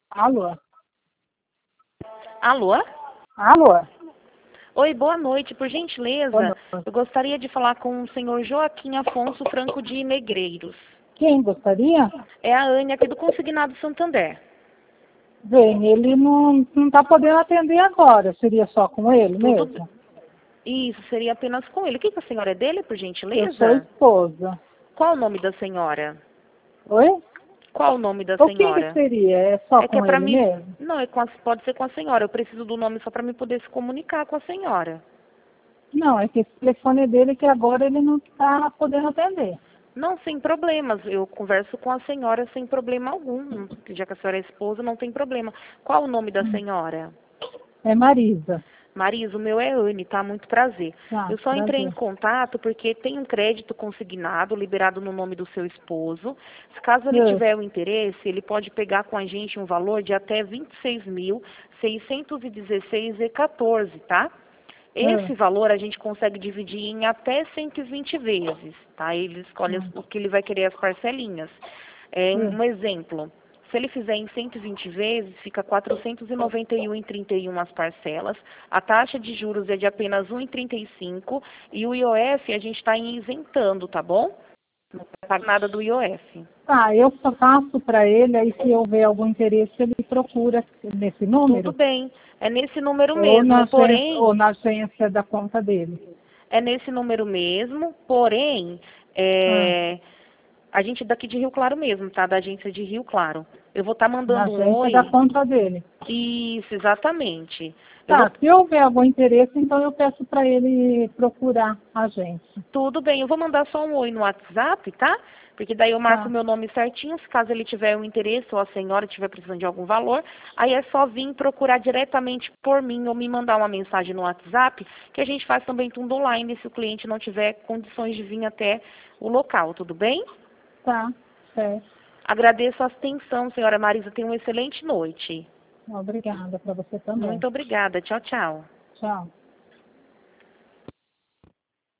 Alô? Alô? Alô? Oi, boa noite. Por Boa gentileza, noite. eu gostaria de falar com o senhor Joaquim Afonso Franco de Negreiros. Quem gostaria? É a Ânia aqui do Consignado Santander. Bem, ele não está podendo atender agora. Seria só com ele Tudo mesmo? Isso, seria apenas com ele. O que a senhora é dele, por Eu sou gentileza? esposa. Qual o nome da senhora? Oi? Qual o nome da O que senhora? seria? É só É que é com para ele mim. mesmo? Não, pode ser com a senhora. Eu preciso do nome só para me poder se comunicar com a senhora. Não, é que esse telefone dele que agora ele não está podendo atender. Não, sem problemas. Eu converso com a senhora sem problema algum. Já que a senhora é esposa, não tem problema. Qual o nome da senhora? É Marisa. Marisa, o meu é Anne, tá? Muito prazer. Tá, Eu só entrei em prazer. contato porque tem um crédito consignado, liberado no nome do seu esposo. Se caso ele É. tiver o interesse, ele pode pegar com a gente um valor de até 26.616,14, tá? É. Esse valor a gente consegue dividir em até 120 vezes, tá? Ele escolhe o que ele vai querer as parcelinhas. Um exemplo, se ele fizer em 120 vezes, fica 491,31 as parcelas. A taxa de juros é de apenas 1,35 e o IOF a gente está isentando, tá bom? Não vai pagar nada do IOF. Tá, eu só passo para ele, aí se houver algum interesse, ele procura nesse Tudo número bem, é nesse número mesmo, ou porém, na agência da conta dele. é nesse número mesmo, porém, Ah, a gente é daqui de Rio Claro mesmo, tá? Da agência de Rio Claro. Eu vou estar na mandando um agência da oi. conta dele. Isso, exatamente. Eu vou. Tá, se houver algum interesse, então eu peço para ele procurar a agência. Tudo bem, eu vou mandar só um oi no WhatsApp, tá? Porque daí eu marco Tá, meu nome certinho, se caso ele tiver um interesse ou a senhora estiver precisando de algum valor, aí é só vir procurar diretamente por mim ou me mandar uma mensagem no WhatsApp, que a gente faz também tudo online se o cliente não tiver condições de vir até o local, tudo bem? tá, certo. Agradeço a atenção, senhora Marisa. Tenha uma excelente noite. Obrigada para você também. Muito obrigada. Tchau, tchau. Tchau.